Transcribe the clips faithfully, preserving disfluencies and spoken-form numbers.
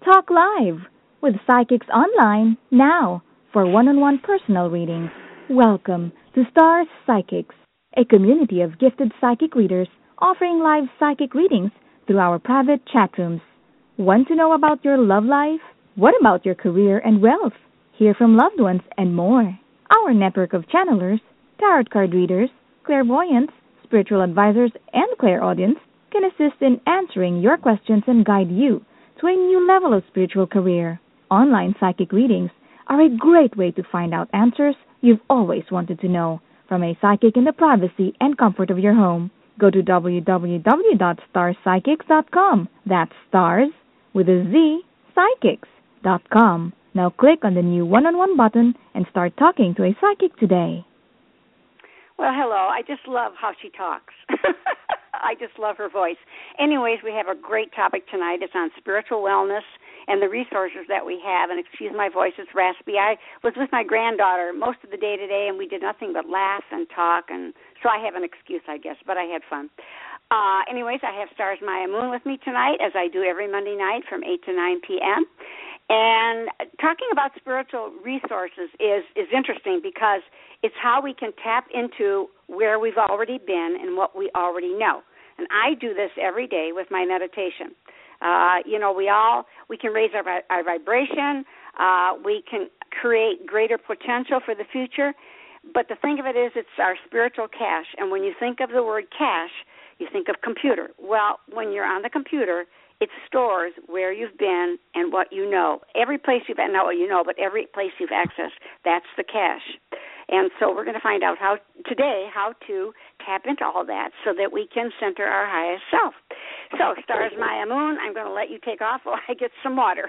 Talk live with Psychics Online now for one-on-one personal readings. Welcome to Stars Psychics, a community of gifted psychic readers offering live psychic readings through our private chat rooms. Want to know about your love life? What about your career and wealth? Hear from loved ones and more. Our network of channelers, tarot card readers, clairvoyants, spiritual advisors, and clairaudience can assist in answering your questions and guide you to a new level of spiritual career. Online psychic readings are a great way to find out answers you've always wanted to know from a psychic in the privacy and comfort of your home. Go to w w w dot stars psychics dot com. That's stars with a Z, psychics dot com. Now click on the new one-on-one button and start talking to a psychic today. Well, hello. I just love how she talks. I just love her voice. Anyways, we have a great topic tonight. It's on spiritual wellness and the resources that we have. And excuse my voice, it's raspy. I was with my granddaughter most of the day today, and we did nothing but laugh and talk. And so I have an excuse, I guess, but I had fun. Uh, anyways, I have Stars Maya Moon with me tonight, as I do every Monday night from eight to nine p.m. And talking about spiritual resources is, is interesting because it's how we can tap into where we've already been and what we already know. And I do this every day with my meditation. Uh, you know, we all, we can raise our, our vibration. Uh, we can create greater potential for the future. But the thing of it is, it's our spiritual cache. And when you think of the word cache, you think of computer. Well, when you're on the computer, it stores where you've been and what you know. Every place you've been, not what you know, but every place you've accessed, that's the cache. And so we're going to find out how today how to tap into all that so that we can center our highest self. So, Stars Maya Moon, I'm going to let you take off while I get some water.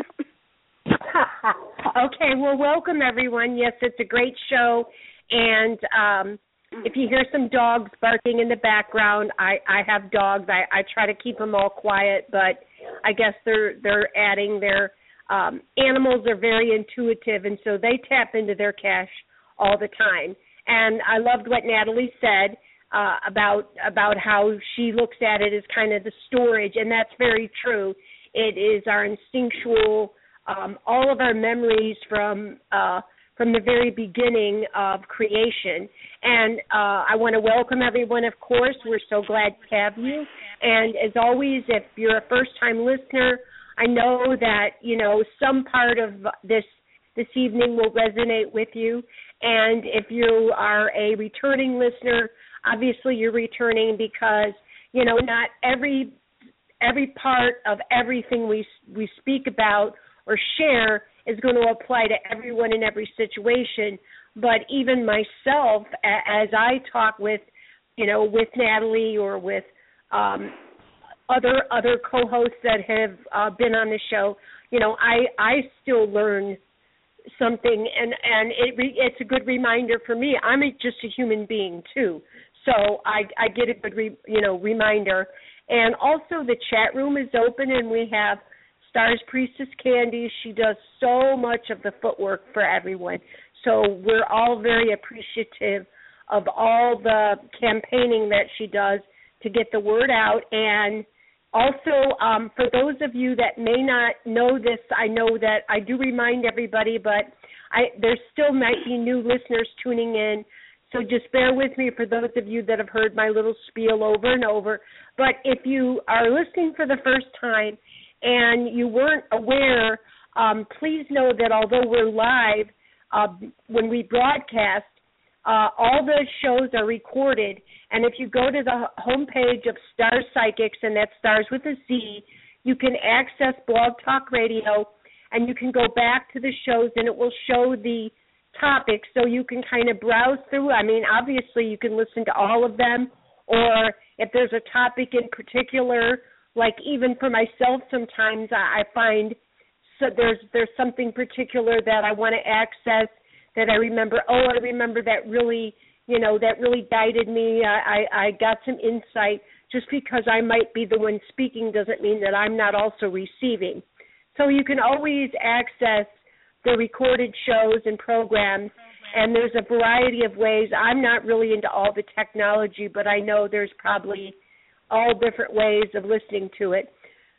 Okay, well, welcome, everyone. Yes, it's a great show. And um, if you hear some dogs barking in the background, I, I have dogs. I, I try to keep them all quiet, but I guess they're they're adding their um, animals are very intuitive, and so they tap into their cache all the time. And I loved what Natalie said uh, about about how she looks at it as kind of the storage, and that's very true. It is our instinctual, um, all of our memories from uh, from the very beginning of creation. And uh, I want to welcome everyone, of course. We're so glad to have you. And as always, if you're a first-time listener, I know that, you know, some part of this this evening will resonate with you. And if you are a returning listener, obviously you're returning because, you know, not every every part of everything we we speak about or share is going to apply to everyone in every situation. But even myself, as I talk with, you know, with Natalie or with um, other other co-hosts that have uh, been on the show, you know, I I still learn something, and and it re, it's a good reminder for me. I'm a, just a human being too, so I I get a good re, you know reminder. And also the chat room is open, and we have Stars Priestess Candy. She does so much of the footwork for everyone, so we're all very appreciative of all the campaigning that she does to get the word out. And also, um, for those of you that may not know this, I know that I do remind everybody, but I, there still might be new listeners tuning in, so just bear with me for those of you that have heard my little spiel over and over. But if you are listening for the first time and you weren't aware, um, please know that although we're live, uh, when we broadcast, uh, all the shows are recorded. And if you go to the homepage of Stars Psychics, and that's Stars with a Z, you can access Blog Talk Radio, and you can go back to the shows, and it will show the topics, so you can kind of browse through. I mean, obviously, you can listen to all of them, or if there's a topic in particular, like even for myself, sometimes I, I find so there's there's something particular that I want to access that I remember. Oh, I remember that really. You know, that really guided me. I, I, I got some insight. Just because I might be the one speaking doesn't mean that I'm not also receiving. So you can always access the recorded shows and programs, and there's a variety of ways. I'm not really into all the technology, but I know there's probably all different ways of listening to it.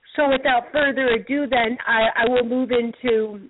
so without further ado, then I, I will move into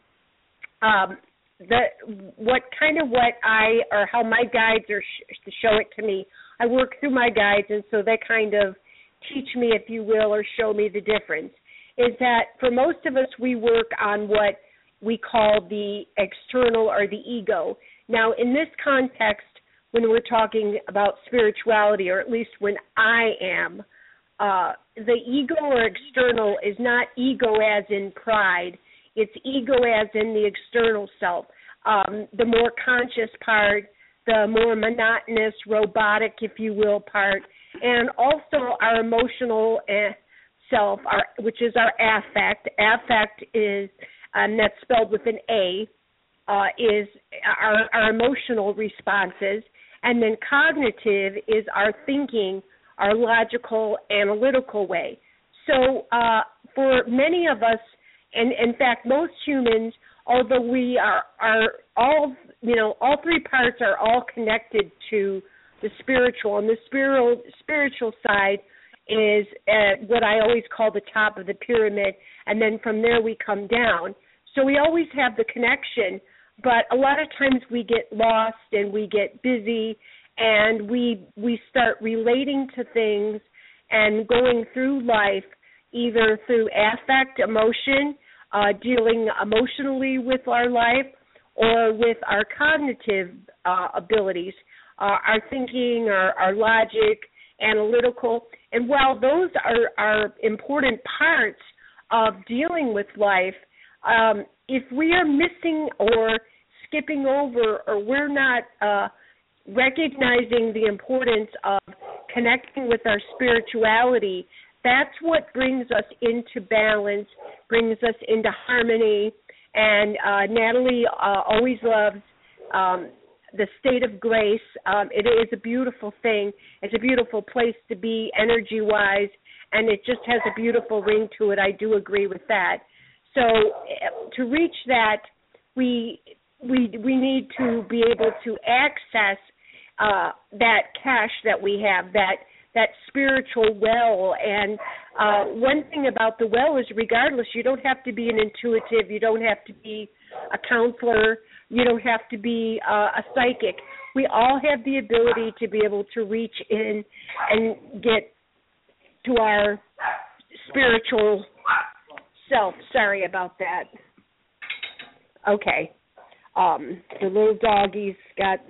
um, the what kind of what I or how my guides are sh- to show it to me. I work through my guides, and so they kind of teach me, if you will, or show me the difference. Is that for most of us, we work on what we call the external or the ego. Now, in this context, when we're talking about spirituality, or at least when I am, uh, the ego or external is not ego as in pride. It's ego as in the external self. Um, the more conscious part, the more monotonous, robotic, if you will, part, and also our emotional uh, self, our, which is our affect. Affect is, um, that's spelled with an A, uh, is our, our emotional responses. And then cognitive is our thinking, our logical, analytical way. So uh, for many of us, and in fact most humans, although we are, are all, you know, all three parts are all connected to the spiritual, and the spiritual, spiritual side is at what I always call the top of the pyramid, and then from there we come down. So we always have the connection, but a lot of times we get lost and we get busy, and we we start relating to things and going through life either through affect, emotion, uh, dealing emotionally with our life, or with our cognitive uh, abilities, uh, our thinking, our, our logic, analytical. And while those are, are important parts of dealing with life, um, if we are missing or skipping over, or we're not uh, recognizing the importance of connecting with our spirituality, that's what brings us into balance, brings us into harmony. And uh, Natalie uh, always loves um, the state of grace. Um, it is a beautiful thing. It's a beautiful place to be energy-wise, and it just has a beautiful ring to it. I do agree with that. So to reach that, we we we need to be able to access uh, that cache that we have, that that spiritual well. And uh, one thing about the well is, regardless, you don't have to be an intuitive, you don't have to be a counselor, you don't have to be uh, a psychic. We all have the ability to be able to reach in and get to our spiritual self. Sorry about that. Okay. Um, the little doggies got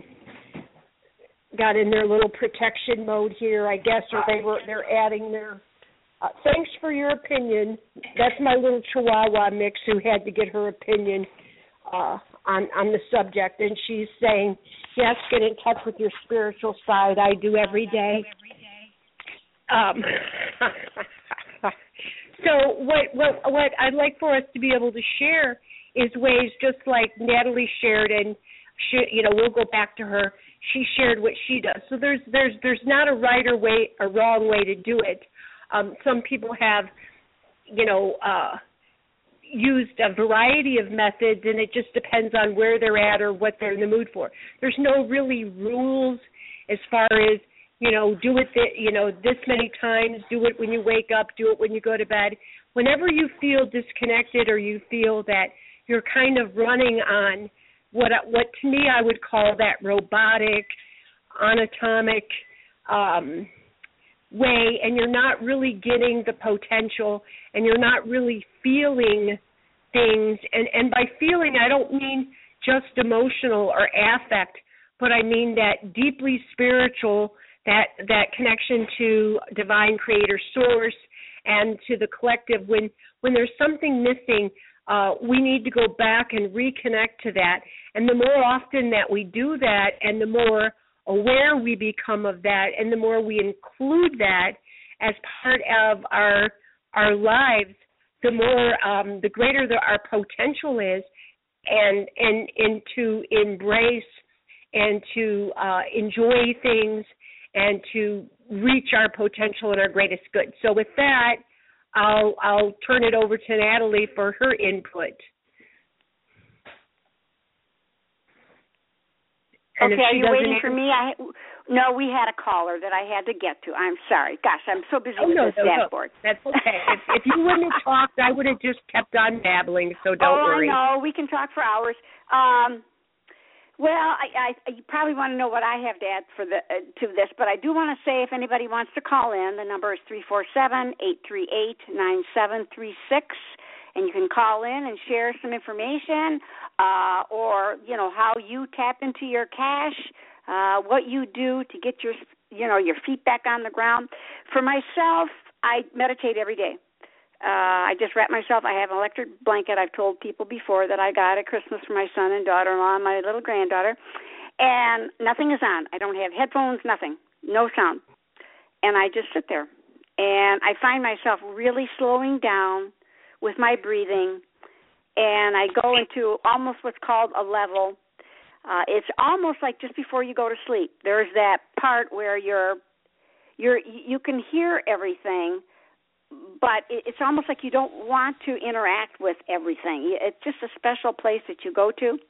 got in their little protection mode here, I guess, or they were they're adding their. Uh, thanks for your opinion. That's my little Chihuahua mix who had to get her opinion uh, on on the subject, and she's saying, yes, get in touch with your spiritual side. I do every day. Um, so what what what I'd like for us to be able to share is ways, just like Natalie shared, and she, you know, we'll go back to her. She shared what she does. So there's there's there's not a right or way a wrong way to do it. Um, some people have, you know, uh, used a variety of methods, and it just depends on where they're at or what they're in the mood for. There's no really rules as far as, you know, do it, th- you know, this many times, do it when you wake up, do it when you go to bed. Whenever you feel disconnected or you feel that you're kind of running on what what to me I would call that robotic, anatomic um, way, and you're not really getting the potential, and you're not really feeling things. And, and by feeling, I don't mean just emotional or affect, but I mean that deeply spiritual, that that connection to divine creator source and to the collective. When when there's something missing, uh, we need to go back and reconnect to that. And the more often that we do that, and the more aware we become of that, and the more we include that as part of our our lives, the more um, the greater the, our potential is, and and and to embrace and to uh, enjoy things and to reach our potential and our greatest good. So with that, I'll I'll turn it over to Natalie for her input. And okay, if are she you waiting answer, for me? I No, we had a caller that I had to get to. I'm sorry. Gosh, I'm so busy oh, with no, this no, dashboard. No. That's okay. if, if you wouldn't have talked, I would have just kept on babbling, so don't oh, worry. Oh, I know. We can talk for hours. Um, well, I, I, you probably want to know what I have to add for the, uh, to this, but I do want to say if anybody wants to call in, the number is three four seven, eight three eight, nine seven three six. And you can call in and share some information uh, or, you know, how you tap into your cash, uh, what you do to get your, you know, your feet back on the ground. For myself, I meditate every day. Uh, I just wrap myself. I have an electric blanket. I've told people before that I got at Christmas for my son and daughter-in-law and my little granddaughter. And nothing is on. I don't have headphones, nothing, no sound. And I just sit there. And I find myself really slowing down with my breathing, and I go into almost what's called a level. Uh, it's almost like just before you go to sleep. There's that part where you're, you're, you can hear everything, but it's almost like you don't want to interact with everything. It's just a special place that you go to.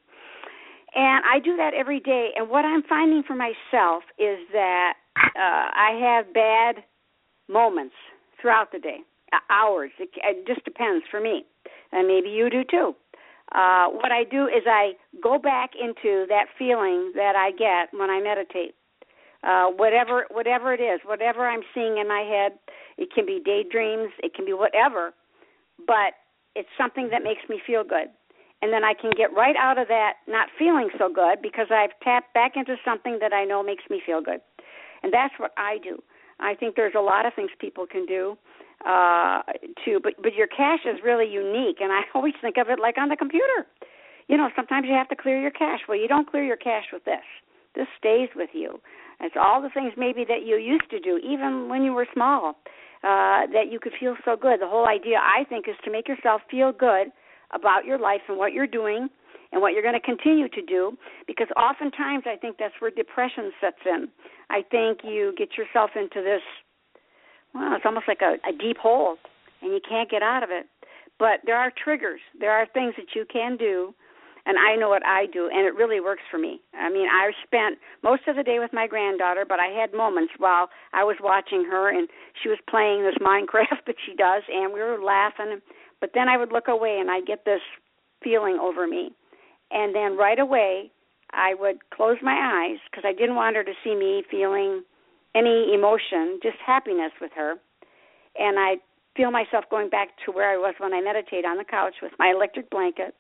And I do that every day, and what I'm finding for myself is that uh, I have bad moments throughout the day. Hours. It, it just depends for me, and maybe you do too. Uh, what I do is I go back into that feeling that I get when I meditate. Uh, whatever, whatever it is, whatever I'm seeing in my head, it can be daydreams, it can be whatever, but it's something that makes me feel good. And then I can get right out of that not feeling so good because I've tapped back into something that I know makes me feel good. And that's what I do. I think there's a lot of things people can do. Uh, too, but but your cache is really unique, and I always think of it like on the computer. You know, sometimes you have to clear your cache. Well, you don't clear your cache with this. This stays with you. It's all the things maybe that you used to do, even when you were small, uh, that you could feel so good. The whole idea, I think, is to make yourself feel good about your life and what you're doing and what you're going to continue to do, because oftentimes I think that's where depression sets in. I think you get yourself into this, well, it's almost like a, a deep hole, and you can't get out of it. But there are triggers. There are things that you can do, and I know what I do, and it really works for me. I mean, I spent most of the day with my granddaughter, but I had moments while I was watching her, and she was playing this Minecraft that she does, and we were laughing. But then I would look away, and I'd get this feeling over me. And then right away, I would close my eyes because I didn't want her to see me feeling any emotion, just happiness with her. And I feel myself going back to where I was when I meditate on the couch with my electric blanket.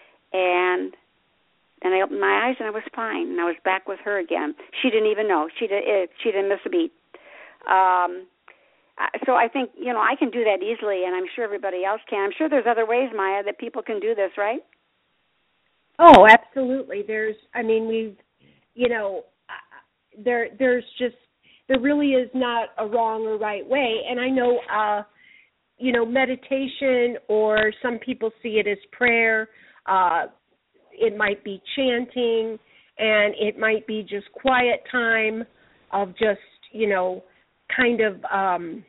And then I opened my eyes and I was fine, and I was back with her again. She didn't even know. She, did, she didn't miss a beat. Um, so I think, you know, I can do that easily, and I'm sure everybody else can. I'm sure there's other ways, Maya, that people can do this, right? Oh, absolutely. There's, I mean, we've, you know, there, there's just, there really is not a wrong or right way. And I know, uh, you know, meditation, or some people see it as prayer. Uh, it might be chanting, and it might be just quiet time of just, you know, kind of, um,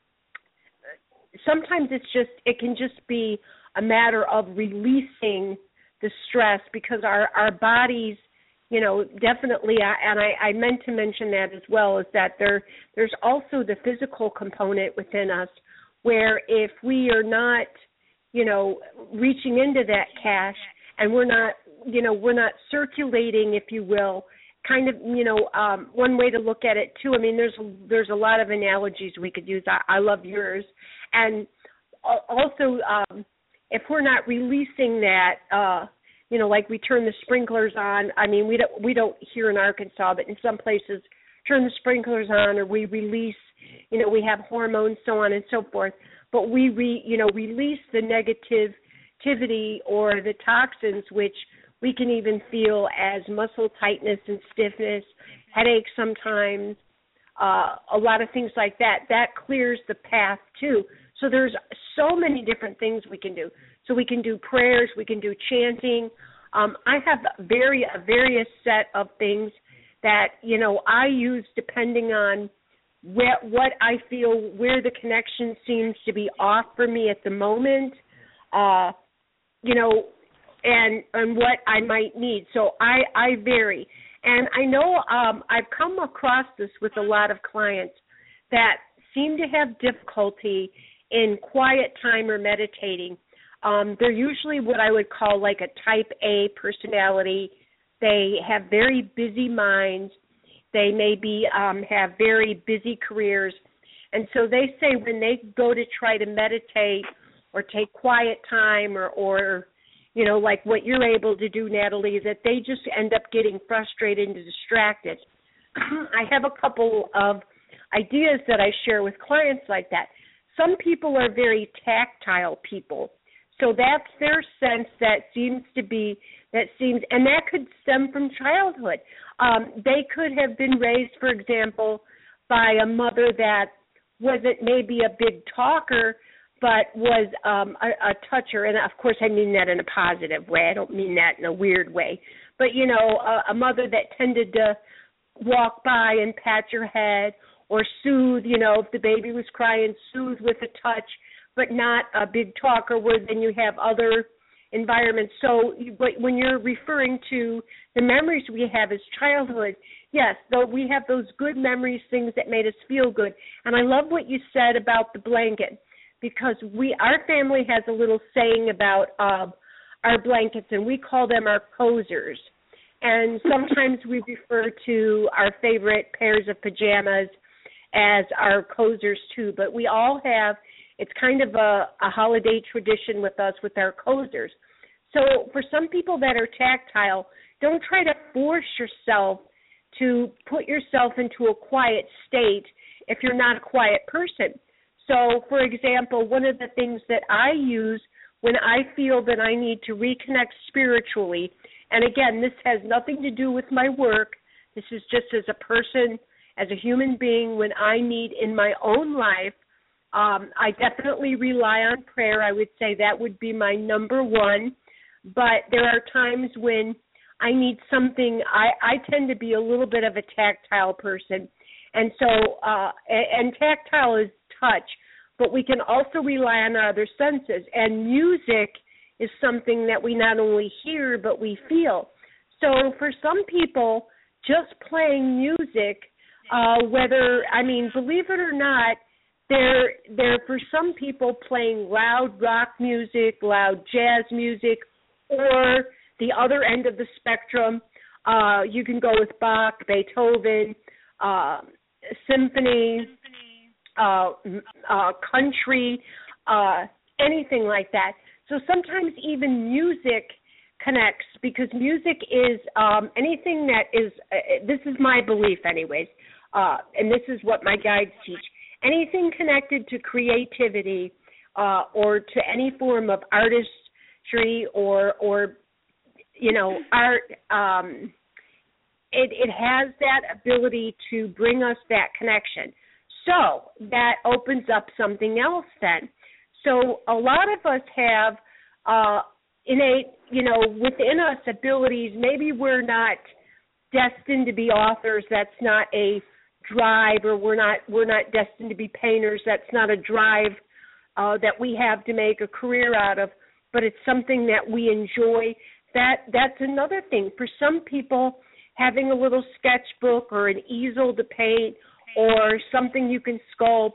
sometimes it's just, it can just be a matter of releasing the stress, because our, our bodies, you know, definitely, and I, I meant to mention that as well, is that there there's also the physical component within us, where if we are not, you know, reaching into that cache, and we're not, you know, we're not circulating, if you will, kind of, you know, um, one way to look at it too. I mean, there's there's a lot of analogies we could use. I, I love yours, and also um, if we're not releasing that, uh, you know, like we turn the sprinklers on. I mean, we don't we don't here in Arkansas, but in some places, turn the sprinklers on, or we release, you know, we have hormones, so on and so forth. But we, re, you know, release the negativity or the toxins, which we can even feel as muscle tightness and stiffness, headaches sometimes, uh, a lot of things like that. That clears the path too. So there's so many different things we can do. So we can do prayers, we can do chanting. Um, I have very a various set of things that, you know, I use depending on where, what I feel, where the connection seems to be off for me at the moment, uh, you know, and and what I might need. So I, I vary. And I know um, I've come across this with a lot of clients that seem to have difficulty in quiet time or meditating. Um, they're usually what I would call like a type A personality. They have very busy minds. They maybe um, have very busy careers. And so they say when they go to try to meditate or take quiet time or, or, you know, like what you're able to do, Natalie, that they just end up getting frustrated and distracted. I have a couple of ideas that I share with clients like that. Some people are very tactile people. So that's their sense that seems to be, that seems, and that could stem from childhood. Um, they could have been raised, for example, by a mother that wasn't maybe a big talker, but was um, a, a toucher. And, of course, I mean that in a positive way. I don't mean that in a weird way. But, you know, a, a mother that tended to walk by and pat your head or soothe, you know, if the baby was crying, soothe with a touch, but not a big talker where then you have other environments. So when you're referring to the memories we have as childhood, yes, though we have those good memories, things that made us feel good. And I love what you said about the blanket, because we, our family has a little saying about uh, our blankets, and we call them our coziers. And sometimes we refer to our favorite pairs of pajamas as our coziers too. But we all have, it's kind of a, a holiday tradition with us with our coziers. So for some people that are tactile, don't try to force yourself to put yourself into a quiet state if you're not a quiet person. So, for example, one of the things that I use when I feel that I need to reconnect spiritually, and again, this has nothing to do with my work, this is just as a person, as a human being, when I need in my own life, um, I definitely rely on prayer. I would say that would be my number one. But there are times when I need something. I, I tend to be a little bit of a tactile person. And so, uh, and tactile is touch, but we can also rely on our other senses. And music is something that we not only hear, but we feel. So for some people, just playing music, uh, whether, I mean, believe it or not, they're, they're for some people playing loud rock music, loud jazz music, or the other end of the spectrum, uh, you can go with Bach, Beethoven, uh, symphony, uh, uh, country, uh, anything like that. So sometimes even music connects, because music is um, anything that is, uh, this is my belief anyways, uh, and this is what my guides teach, anything connected to creativity uh, or to any form of artistry or, or you know, art, um, it, it has that ability to bring us that connection. So that opens up something else then. So a lot of us have uh, innate, you know, within us abilities. Maybe we're not destined to be authors. That's not a drive, or we're not we're not destined to be painters. That's not a drive uh, that we have to make a career out of. But it's something that we enjoy. That that's another thing. For some people, having a little sketchbook or an easel to paint or something you can sculpt,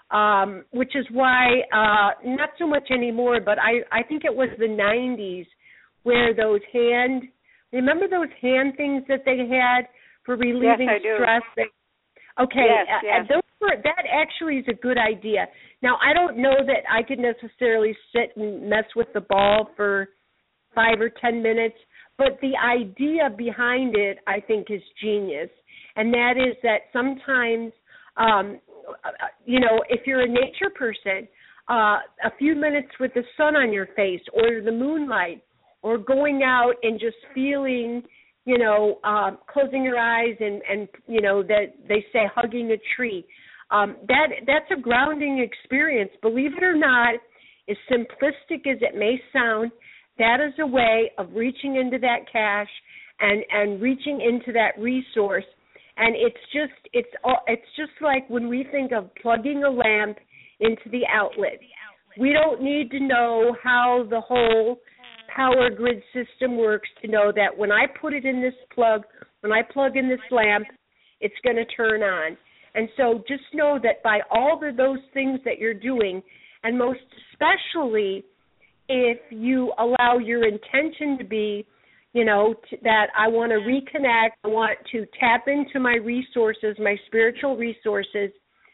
um, which is why, uh, not so much anymore, but I, I think it was the nineties where those hand, remember those hand things that they had for relieving yes, I do. stress? They, okay, yes, uh, yes. those were, that actually is a good idea. Now, I don't know that I could necessarily sit and mess with the ball for five or ten minutes, but the idea behind it, I think, is genius. And that is that sometimes, um, you know, if you're a nature person, uh, a few minutes with the sun on your face or the moonlight, or going out and just feeling, you know, um, closing your eyes and, and, you know, that they say hugging a tree, um, that that's a grounding experience. Believe it or not, as simplistic as it may sound, that is a way of reaching into that cache and, and reaching into that resource. And it's just it's it's just like when we think of plugging a lamp into the outlet. We don't need to know how the whole power grid system works to know that when I put it in this plug, when I plug in this lamp, it's going to turn on. And so just know that by all of those things that you're doing, and most especially if you allow your intention to be, you know, t- that I want to reconnect, I want to tap into my resources, my spiritual resources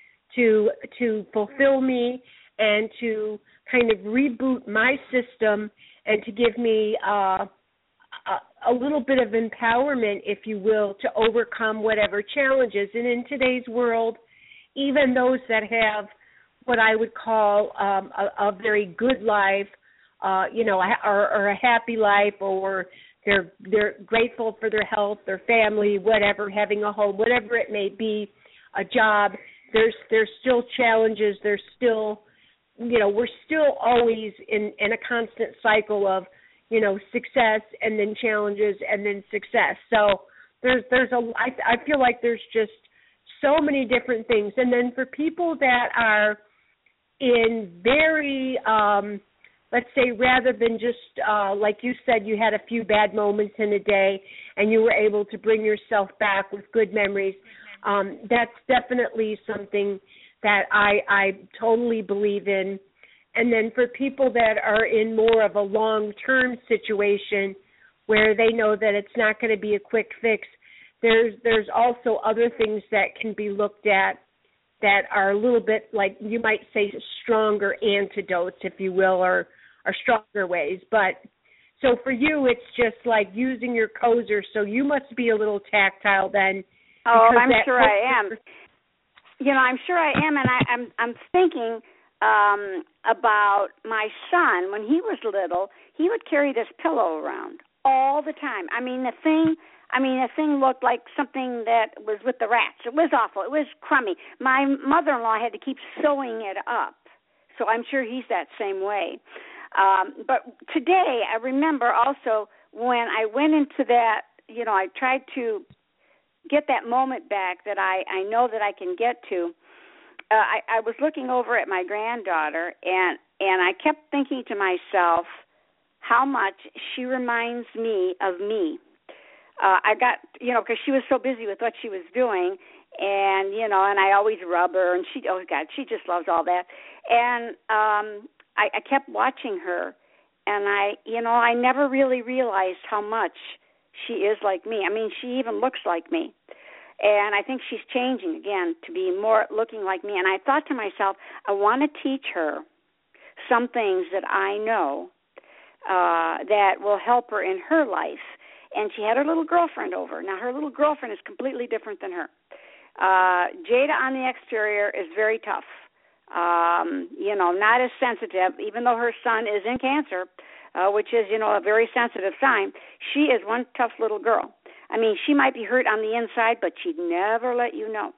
to to fulfill me and to kind of reboot my system and to give me uh, a, a little bit of empowerment, if you will, to overcome whatever challenges. And in today's world, even those that have what I would call um, a, a very good life, uh, you know, or, or a happy life, or they're they're grateful for their health, their family, whatever, having a home, whatever it may be, a job. There's there's still challenges. There's still, you know, we're still always in, in a constant cycle of, you know, success and then challenges and then success. So there's there's a I, I feel like there's just so many different things. And then for people that are in very, um, let's say, rather than just, uh, like you said, you had a few bad moments in a day and you were able to bring yourself back with good memories, um, that's definitely something that I, I totally believe in. And then for people that are in more of a long-term situation where they know that it's not going to be a quick fix, there's there's also other things that can be looked at that are a little bit, like you might say, stronger antidotes, if you will, or, or stronger ways. But so for you, it's just like using your cozer. So you must be a little tactile then. Oh, I'm sure I am. You know, I'm sure I am, and I, I'm I'm thinking um, about my son. When he was little, he would carry this pillow around all the time. I mean, the thing. I mean, the thing looked like something that was with the rats. It was awful. It was crummy. My mother-in-law had to keep sewing it up, so I'm sure he's that same way. Um, but today, I remember also when I went into that, you know, I tried to get that moment back that I, I know that I can get to. Uh, I, I was looking over at my granddaughter, and, and I kept thinking to myself how much she reminds me of me. Uh, I got, you know, because she was so busy with what she was doing, and, you know, and I always rub her, and she, oh, God, she just loves all that. And um, I, I kept watching her, and I, you know, I never really realized how much she is like me. I mean, she even looks like me. And I think she's changing, again, to be more looking like me. And I thought to myself, I want to teach her some things that I know uh, that will help her in her life. And she had her little girlfriend over. Now, her little girlfriend is completely different than her. Uh, Jada on the exterior is very tough, um, you know, not as sensitive, even though her son is in cancer, uh, which is, you know, a very sensitive sign. She is one tough little girl. I mean, she might be hurt on the inside, but she'd never let you know.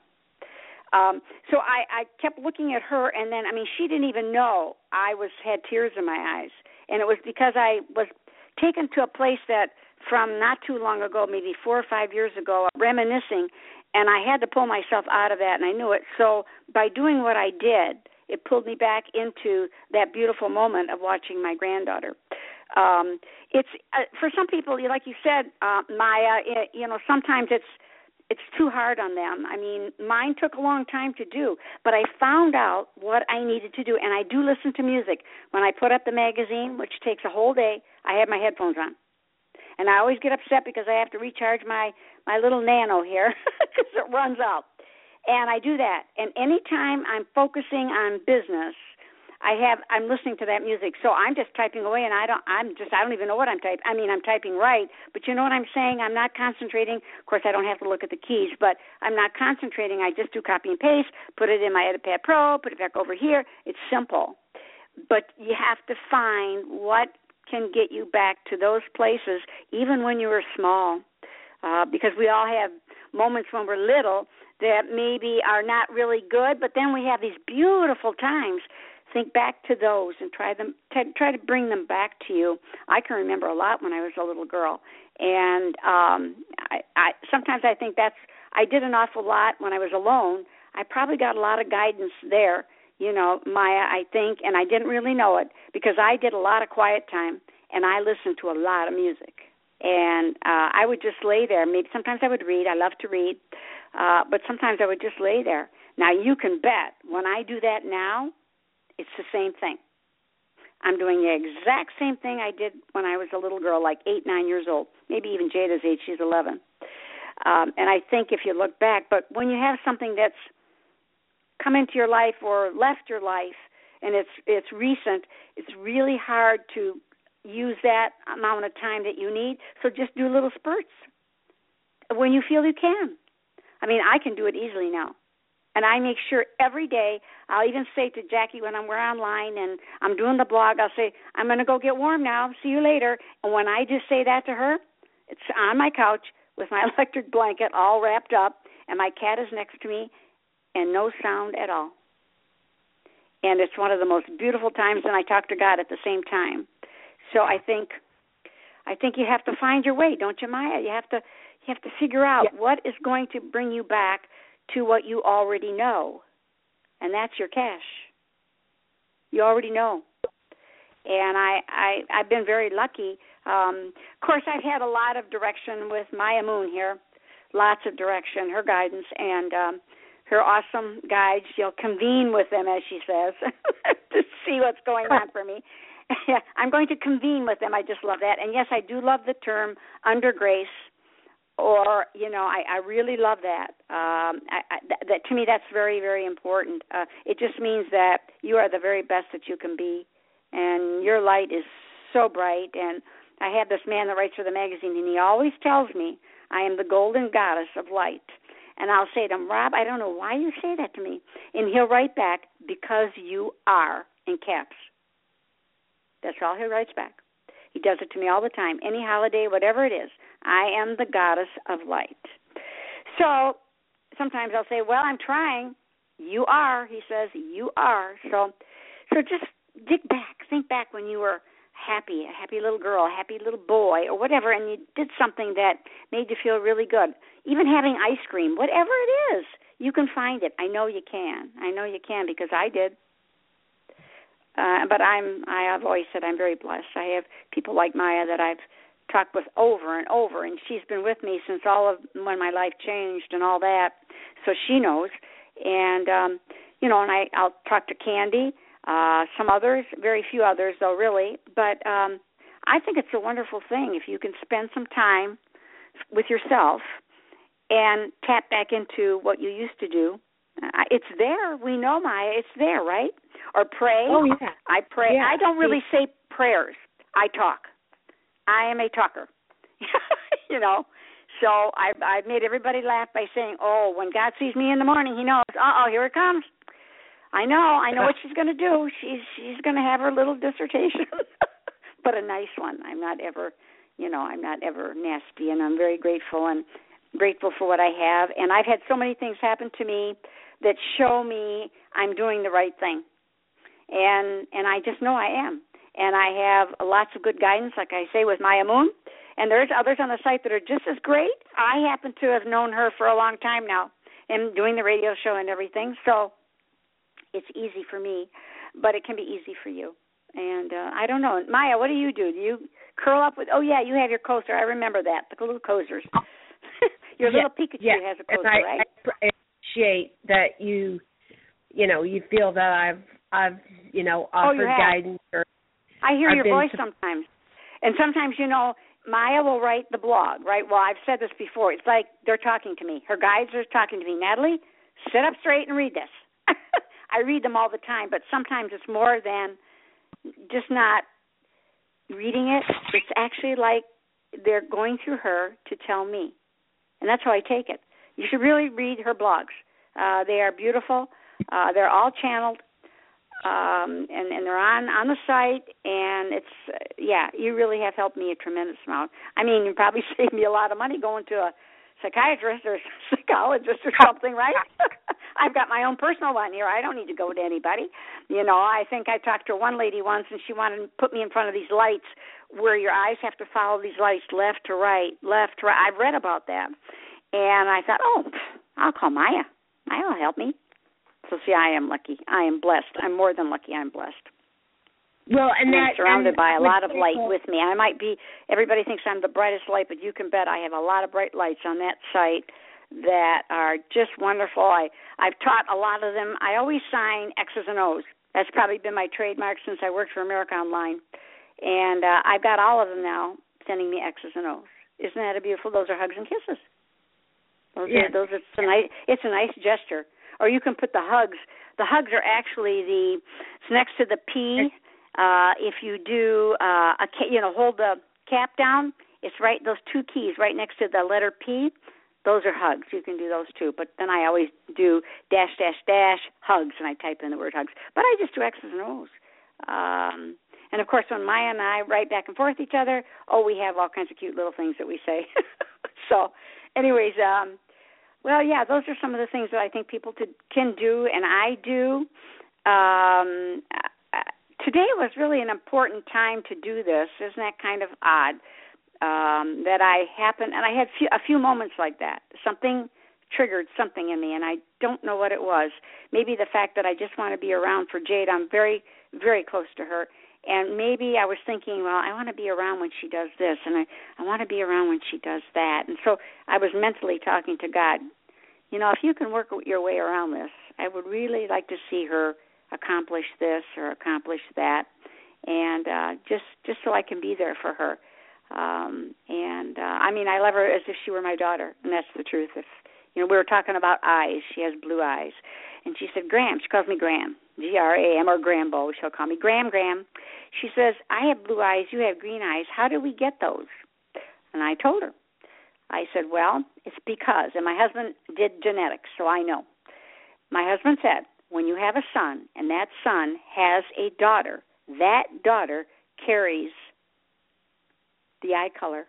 Um, so I, I kept looking at her, and then, I mean, she didn't even know I was had tears in my eyes. And it was because I was taken to a place that from not too long ago, maybe four or five years ago, reminiscing, and I had to pull myself out of that, and I knew it. So by doing what I did, it pulled me back into that beautiful moment of watching my granddaughter. Um, it's uh, for some people, like you said, uh, Maya. It, you know, sometimes it's it's too hard on them. I mean, mine took a long time to do, but I found out what I needed to do, and I do listen to music when I put up the magazine, which takes a whole day. I have my headphones on. And I always get upset because I have to recharge my, my little Nano here because it runs out. And I do that. And anytime I'm focusing on business, I have I'm listening to that music. So I'm just typing away, and I don't I'm just I don't even know what I'm typing. I mean, I'm typing right, but you know what I'm saying? I'm not concentrating. Of course, I don't have to look at the keys, but I'm not concentrating. I just do copy and paste, put it in my EditPad Pro, put it back over here. It's simple. But you have to find what can get you back to those places, even when you were small, uh, because we all have moments when we're little that maybe are not really good, but then we have these beautiful times. Think back to those and try them. T- try to bring them back to you. I can remember a lot when I was a little girl, and um, I, I sometimes I think that's I did an awful lot when I was alone. I probably got a lot of guidance there. You know, Maya, I think, and I didn't really know it because I did a lot of quiet time, and I listened to a lot of music. And uh, I would just lay there. Maybe sometimes I would read. I love to read. Uh, but sometimes I would just lay there. Now, you can bet when I do that now, it's the same thing. I'm doing the exact same thing I did when I was a little girl, like eight, nine years old, maybe even Jada's age. She's eleven. Um, and I think if you look back, but when you have something that's come into your life or left your life and it's it's recent, it's really hard to use that amount of time that you need. So just do little spurts when you feel you can. I mean, I can do it easily now. And I make sure every day, I'll even say to Jackie when I'm we're online and I'm doing the blog, I'll say, I'm going to go get warm now. See you later. And when I just say that to her, it's on my couch with my electric blanket all wrapped up, and my cat is next to me, and no sound at all. And it's one of the most beautiful times, and I talk to God at the same time. So I think I think you have to find your way, don't you, Maya? You have to you have to figure out yeah. what is going to bring you back to what you already know, and that's your cash. You already know. And I, I, I've been very lucky. Um, of course, I've had a lot of direction with Maya Moon here, lots of direction, her guidance, and um, her awesome guides. You'll convene with them, as she says, to see what's going on for me. I'm going to convene with them. I just love that. And, yes, I do love the term under grace. Or, you know, I, I really love that. Um, I, I, that. That to me, that's very, very important. Uh, it just means that you are the very best that you can be, and your light is so bright. And I have this man that writes for the magazine, and he always tells me I am the golden goddess of light. And I'll say to him, Rob, I don't know why you say that to me. And he'll write back, because you are, in caps. That's all he writes back. He does it to me all the time, any holiday, whatever it is. I am the goddess of light. So sometimes I'll say, well, I'm trying. You are, he says, you are. So so just dig back. Think back when you were happy, a happy little girl, a happy little boy, or whatever, and you did something that made you feel really good. Even having ice cream, whatever it is, you can find it. I know you can. I know you can because I did. Uh, but I'm, I have always said I'm very blessed. I have people like Maya that I've talked with over and over, and she's been with me since all of when my life changed and all that, so she knows. And, um, you know, and I, I'll talk to Candy, uh, some others, very few others, though, really. But um, I think it's a wonderful thing if you can spend some time with yourself and tap back into what you used to do. Uh, it's there. We know, Maya. It's there, right? Or pray. Oh, yeah. I pray. Yeah. I don't really say prayers. I talk. I am a talker. You know. So I've, I've made everybody laugh by saying, oh, when God sees me in the morning, he knows, uh-oh, here it comes. I know. I know what she's going to do. She's she's going to have her little dissertation, but a nice one. I'm not ever, you know, I'm not ever nasty, and I'm very grateful and grateful for what I have. And I've had so many things happen to me that show me I'm doing the right thing. And and I just know I am. And I have lots of good guidance, like I say, with Maya Moon. And there's others on the site that are just as great. I happen to have known her for a long time now and doing the radio show and everything. So it's easy for me, but it can be easy for you. And uh, I don't know. Maya, what do you do? Do you curl up with, oh, yeah, you have your coaster. I remember that, the little coasters. Your yeah, little Pikachu yeah. has a coaster, I, right? I appreciate that you, you know, you feel that I've, I've, you know, offered oh, you guidance. Or I hear I've your voice to... sometimes. And sometimes, you know, Maya will write the blog, right? Well, I've said this before. It's like they're talking to me. Her guides are talking to me. Natalie, sit up straight and read this. I read them all the time, but sometimes it's more than just not reading it. It's actually like they're going through her to tell me. And that's how I take it. You should really read her blogs. Uh, they are beautiful. Uh, they're all channeled, um, and, and they're on, on the site. And it's, uh, yeah, you really have helped me a tremendous amount. I mean, you probably saved me a lot of money going to a psychiatrist or psychologist or something, right? I've got my own personal one here. I don't need to go to anybody. You know, I think I talked to one lady once, and she wanted to put me in front of these lights where your eyes have to follow these lights left to right, left to right. I've read about that. And I thought, oh, I'll call Maya. Maya will help me. So, see, I am lucky. I am blessed. I'm more than lucky. I'm blessed. Well, and, and that, I'm surrounded and by a lot of people, light with me. I might be, everybody thinks I'm the brightest light, but you can bet I have a lot of bright lights on that site that are just wonderful. I, I've taught a lot of them. I always sign X's and O's. That's probably been my trademark since I worked for America Online. And uh, I've got all of them now sending me X's and O's. Isn't that a beautiful? Those are hugs and kisses. Those yes. are, those are, it's a nice, it's a nice gesture. Or you can put the hugs. The hugs are actually the, it's next to the P. Uh, if you do, uh, a, you know, hold the cap down, it's right, those two keys right next to the letter P. Those are hugs. You can do those too. But then I always do dash, dash, dash, hugs, and I type in the word hugs. But I just do X's and O's. Um, and, of course, when Maya and I write back and forth each other, oh, we have all kinds of cute little things that we say. So, anyways, um, well, yeah, those are some of the things that I think people to, can do, and I do. Um, today was really an important time to do this. Isn't that kind of odd? Um, that I happened, and I had few, a few moments like that. Something triggered something in me, and I don't know what it was. Maybe the fact that I just want to be around for Jade. I'm very, very close to her. And maybe I was thinking, well, I want to be around when she does this, and I, I want to be around when she does that. And so I was mentally talking to God, you know, if you can work your way around this, I would really like to see her accomplish this or accomplish that, and uh, just just so I can be there for her. Um, and, uh, I mean, I love her as if she were my daughter, and that's the truth. If, you know, we were talking about eyes. She has blue eyes. And she said, Graham. She calls me Graham, G R A M, or Grambo. She'll call me Graham, Graham. She says, I have blue eyes. You have green eyes. How do we get those? And I told her. I said, well, it's because, and my husband did genetics, so I know. My husband said, when you have a son, and that son has a daughter, that daughter carries the eye color.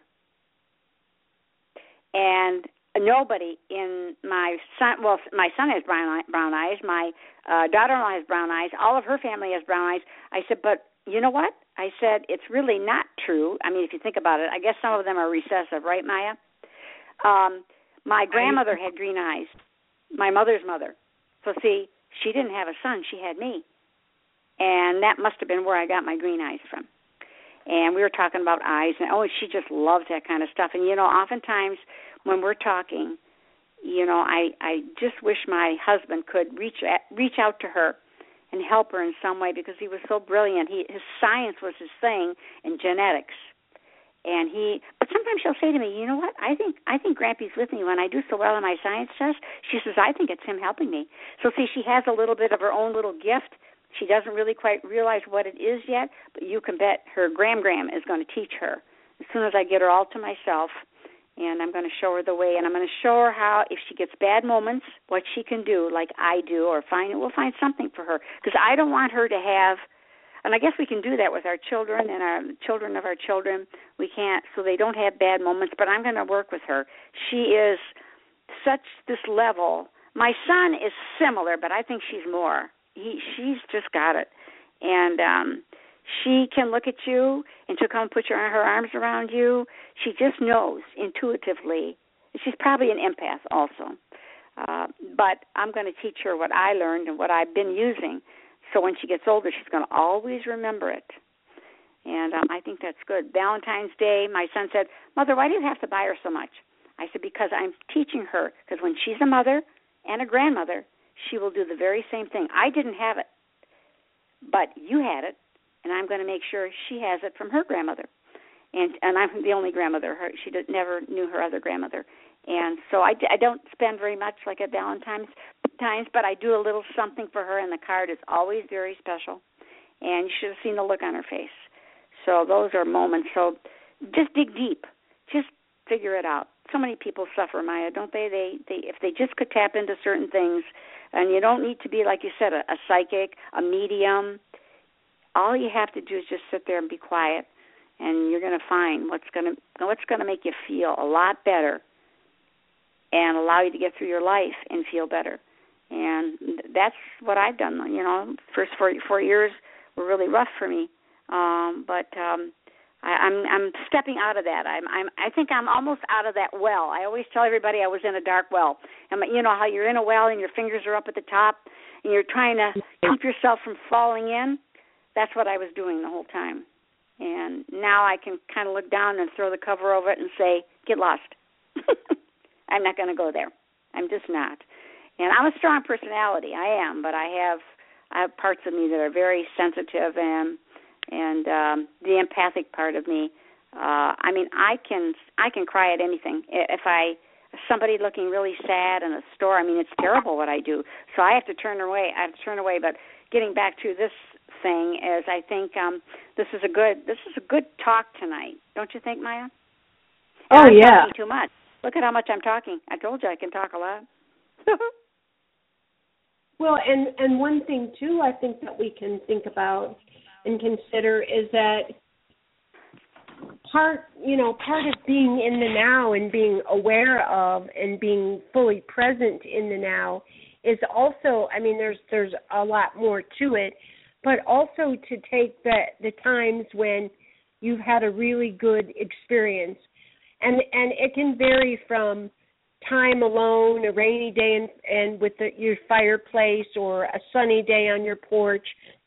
And nobody in my son, well, my son has brown, brown eyes. My uh, daughter-in-law has brown eyes. All of her family has brown eyes. I said, but you know what? I said, it's really not true. I mean, if you think about it, I guess some of them are recessive, right, Maya? Um, my grandmother had green eyes, my mother's mother. So, see, she didn't have a son. She had me. And that must have been where I got my green eyes from. And we were talking about eyes, and, oh, she just loves that kind of stuff. And, you know, oftentimes when we're talking, you know, I, I just wish my husband could reach at, reach out to her and help her in some way because he was so brilliant. He, his science was his thing, and genetics. And he, but sometimes she'll say to me, you know what, I think I think Grampy's with me when I do so well in my science test. She says, I think it's him helping me. So, see, she has a little bit of her own little gift. She doesn't really quite realize what it is yet, but you can bet her Gram Gram is going to teach her as soon as I get her all to myself, and I'm going to show her the way, and I'm going to show her how, if she gets bad moments, what she can do like I do, or find we'll find something for her, because I don't want her to have, and I guess we can do that with our children and our children of our children. We can't, so they don't have bad moments, but I'm going to work with her. She is such this level. My son is similar, but I think she's more. He, she's just got it. And um, she can look at you, and she'll come put your, her arms around you. She just knows intuitively. She's probably an empath also. Uh, but I'm going to teach her what I learned and what I've been using. So when she gets older, she's going to always remember it. And um, I think that's good. Valentine's Day, my son said, Mother, why do you have to buy her so much? I said, because I'm teaching her. Because when she's a mother and a grandmother, she will do the very same thing. I didn't have it, but you had it, and I'm going to make sure she has it from her grandmother. And and I'm the only grandmother. Her, she did, never knew her other grandmother. And so I, I don't spend very much like at Valentine's times, but I do a little something for her, and the card is always very special. And you should have seen the look on her face. So those are moments. So just dig deep. Just figure it out. So many people suffer, Maya, don't they? They, they if they just could tap into certain things, and you don't need to be, like you said, a, a psychic, a medium. All you have to do is just sit there and be quiet, and you're going to find what's going to what's going to make you feel a lot better and allow you to get through your life and feel better. And that's what I've done. You know, first four, four years were really rough for me, um, but um, I, I'm I'm stepping out of that. I'm I'm I think I'm almost out of that well. I always tell everybody I was in a dark well. And you know how you're in a well and your fingers are up at the top and you're trying to keep yourself from falling in. that's what I was doing the whole time. And now I can kind of look down and throw the cover over it and say, get lost. I'm not going to go there. I'm just not. And I'm a strong personality. I am, but I have I have parts of me that are very sensitive, and and um, the empathic part of me. Uh, I mean, I can I can cry at anything. If I somebody looking really sad in a store, I mean, it's terrible what I do. So I have to turn away. I have to turn away. But getting back to this thing is, I think um, this is a good this is a good talk tonight. Don't you think, Maya? And oh I'm yeah. Talking too much. Look at how much I'm talking. I told you I can talk a lot. Well, and, and one thing, too, I think that we can think about and consider is that part, you know, part of being in the now and being aware of and being fully present in the now is also, I mean, there's there's a lot more to it, but also to take the, the times when you've had a really good experience. And, and it can vary from time alone, a rainy day and, and with the, your fireplace, or a sunny day on your porch,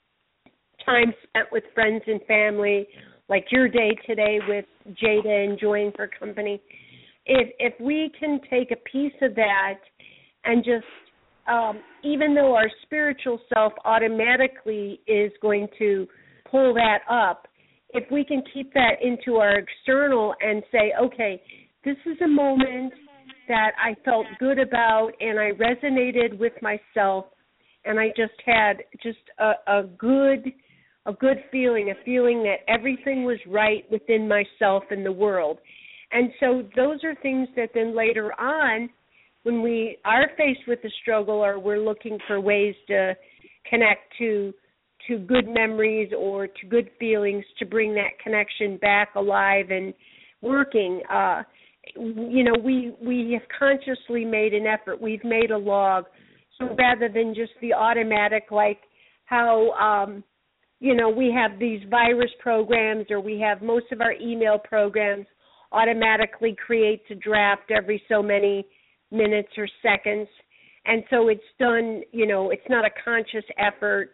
time spent with friends and family, like your day today with Jada, enjoying her company. If if we can take a piece of that and just, um, even though our spiritual self automatically is going to pull that up, if we can keep that into our external and say, okay, this is a moment that I felt good about, and I resonated with myself, and I just had just a, a good a good feeling, a feeling that everything was right within myself and the world. And so those are things that then later on, when we are faced with a struggle or we're looking for ways to connect to to good memories or to good feelings, to bring that connection back alive and working, uh, you know, we, we have consciously made an effort. We've made a log. So rather than just the automatic, like how, um, you know, we have these virus programs, or we have most of our email programs automatically creates a draft every so many minutes or seconds. And so it's done, you know, it's not a conscious effort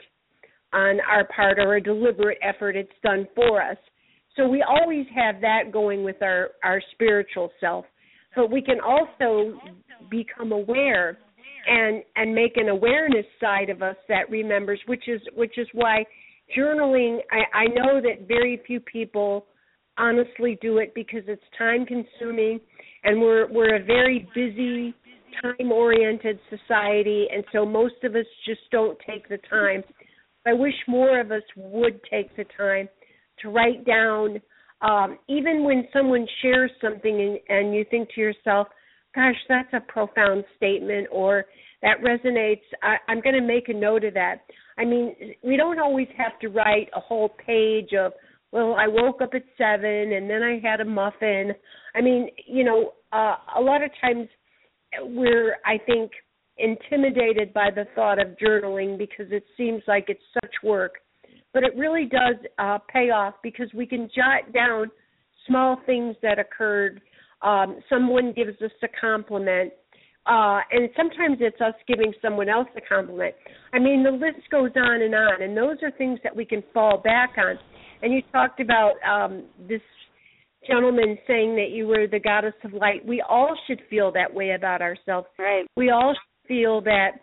on our part or a deliberate effort. It's done for us. So we always have that going with our, our spiritual self. But we can also become aware and and make an awareness side of us that remembers, which is which is why journaling, I, I know that very few people honestly do it because it's time consuming, and we're we're a very busy, time oriented society, and so most of us just don't take the time. I wish more of us would take the time to write down, um, even when someone shares something and, and you think to yourself, gosh, that's a profound statement, or that resonates, I, I'm going to make a note of that. I mean, we don't always have to write a whole page of, well, I woke up at seven and then I had a muffin. I mean, you know, uh, a lot of times we're, I think, intimidated by the thought of journaling because it seems like it's such work. But it really does uh, pay off because we can jot down small things that occurred. Um, someone gives us a compliment, uh, and sometimes it's us giving someone else a compliment. I mean, the list goes on and on, and those are things that we can fall back on. And you talked about um, this gentleman saying that you were the goddess of light. We all should feel that way about ourselves. Right. We all should feel that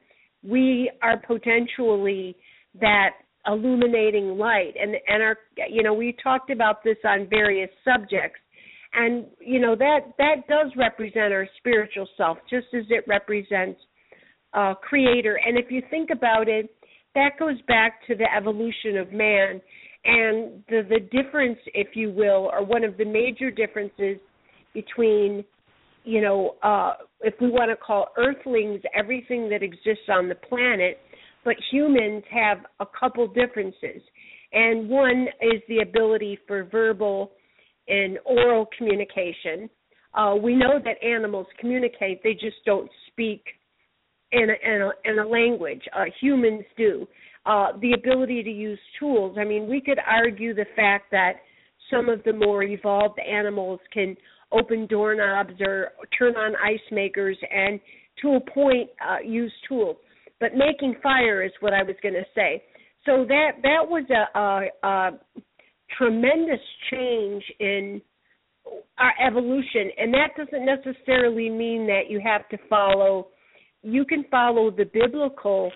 we are potentially that illuminating light. And, and our, you know, we talked about this on various subjects. And, you know, that, that does represent our spiritual self, just as it represents uh, Creator. And if you think about it, that goes back to the evolution of man. And the, the difference, if you will, or one of the major differences between, you know, uh, if we want to call earthlings everything that exists on the planet, but humans have a couple differences. And one is the ability for verbal and oral communication. Uh, we know that animals communicate, they just don't speak in a, in a, in a language. Uh, humans do. Uh, the ability to use tools. I mean, we could argue the fact that some of the more evolved animals can open doorknobs or turn on ice makers and, to a point, uh, use tools. But making fire is what I was going to say. So that that was a, a, a tremendous change in our evolution, and that doesn't necessarily mean that you have to follow. You can follow the biblical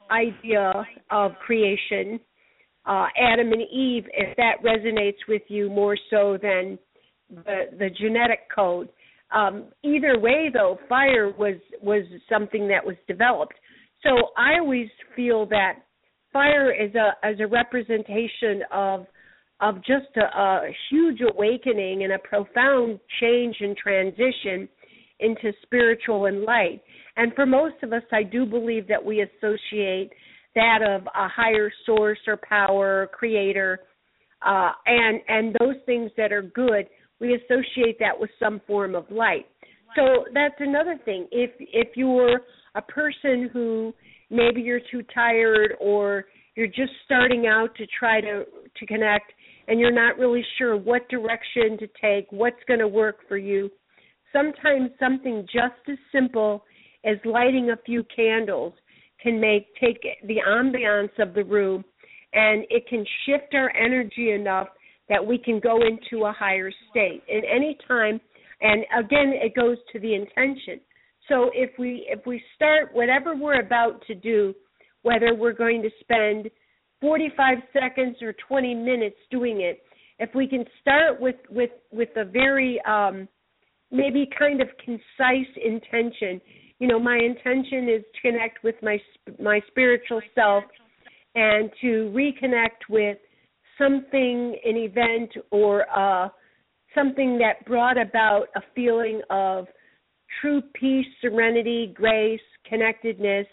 idea of creation, uh, Adam and Eve, if that resonates with you more so than the the genetic code. Um, either way, though, fire was was something that was developed. So I always feel that fire is a as a representation of of just a, a huge awakening and a profound change and transition into spiritual and light. And for most of us, I do believe that we associate that of a higher source or power or creator, uh, and and those things that are good, we associate that with some form of light. So that's another thing. If if you're a person who maybe you're too tired or you're just starting out to try to, to connect and you're not really sure what direction to take, what's going to work for you, sometimes something just as simple as lighting a few candles can make take the ambiance of the room, and it can shift our energy enough that we can go into a higher state. And any time, and again, it goes to the intention. So if we if we start whatever we're about to do, whether we're going to spend forty-five seconds or twenty minutes doing it, if we can start with, with, with a very um, maybe kind of concise intention. You know, my intention is to connect with my my spiritual self and to reconnect with something, an event, or uh, something that brought about a feeling of true peace, serenity, grace, connectedness,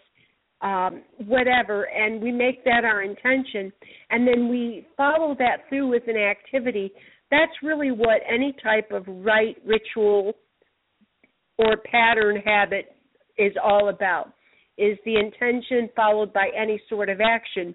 um, whatever, and we make that our intention, and then we follow that through with an activity. That's really what any type of rite, ritual, or pattern habit is all about, is the intention followed by any sort of action.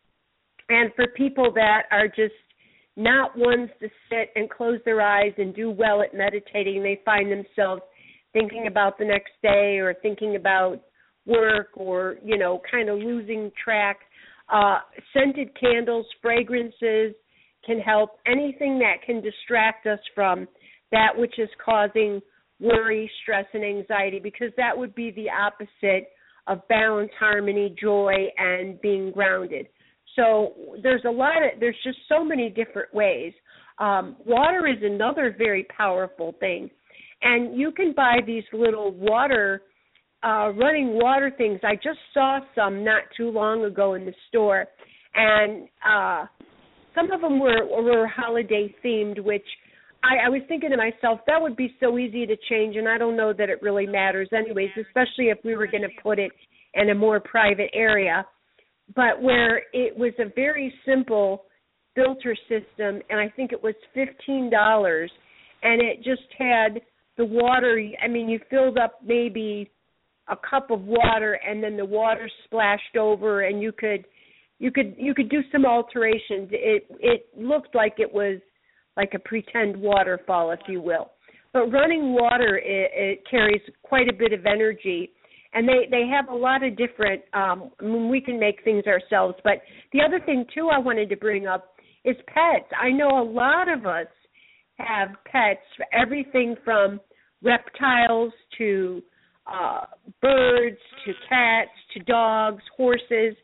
And for people that are just not ones to sit and close their eyes and do well at meditating, they find themselves thinking about the next day or thinking about work or, you know, kind of losing track. Uh, scented candles, fragrances can help. Anything that can distract us from that which is causing worry, stress, and anxiety, because that would be the opposite of balance, harmony, joy, and being grounded. So there's a lot of, there's just so many different ways. Um, water is another very powerful thing. And you can buy these little water, uh, running water things. I just saw some not too long ago in the store. And uh, some of them were, were holiday themed, which I, I was thinking to myself, that would be so easy to change, and I don't know that it really matters anyways, especially if we were going to put it in a more private area. But where it was a very simple filter system, and I think it was fifteen dollars, and it just had the water. I mean, you filled up maybe a cup of water, and then the water splashed over, and you could you could you could do some alterations. It it looked like it was like a pretend waterfall, if you will. But running water, it, it carries quite a bit of energy. And they, they have a lot of different, um, I mean, we can make things ourselves. But the other thing, too, I wanted to bring up is pets. I know a lot of us have pets, everything from reptiles to uh, birds to cats to dogs, horses.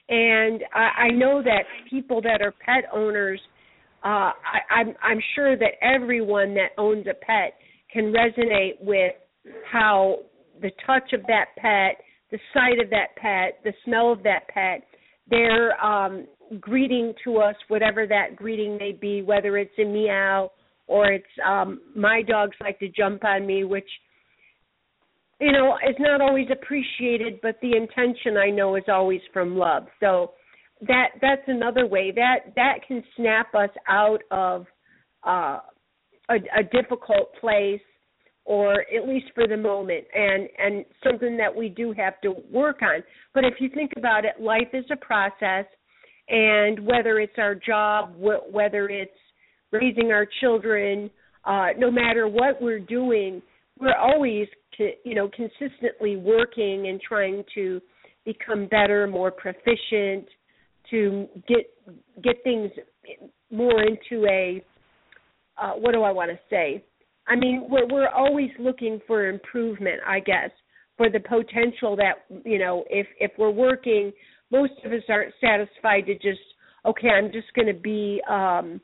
And I, I know that people that are pet owners, uh, I, I'm, I'm sure that everyone that owns a pet can resonate with how the touch of that pet, the sight of that pet, the smell of that pet, their um, greeting to us, whatever that greeting may be, whether it's a meow or it's um, my dogs like to jump on me, which, you know, is not always appreciated, but the intention I know is always from love. So that that's another way. That, that can snap us out of uh, a, a difficult place, or at least for the moment, and, and something that we do have to work on. But if you think about it, life is a process, and whether it's our job, wh- whether it's raising our children, uh, no matter what we're doing, we're always, co- you know, consistently working and trying to become better, more proficient, to get get things more into a uh, what do I want to say? I mean, we're we're always looking for improvement, I guess, for the potential that, you know, if if we're working, most of us aren't satisfied to just, okay, I'm just going to be um,